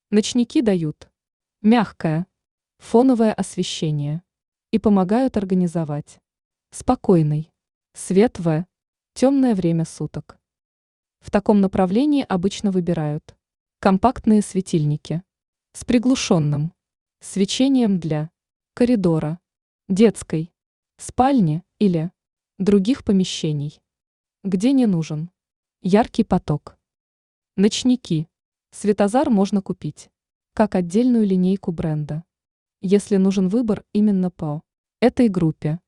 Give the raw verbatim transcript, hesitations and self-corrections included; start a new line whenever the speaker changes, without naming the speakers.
Ночники дают мягкое, фоновое освещение и помогают организовать спокойный свет в темное время суток. В таком направлении обычно выбирают компактные светильники с приглушенным свечением для коридора, детской, спальни или других помещений, где не нужен яркий поток. Ночники. Светозар можно купить как отдельную линейку бренда, если нужен выбор именно по этой группе.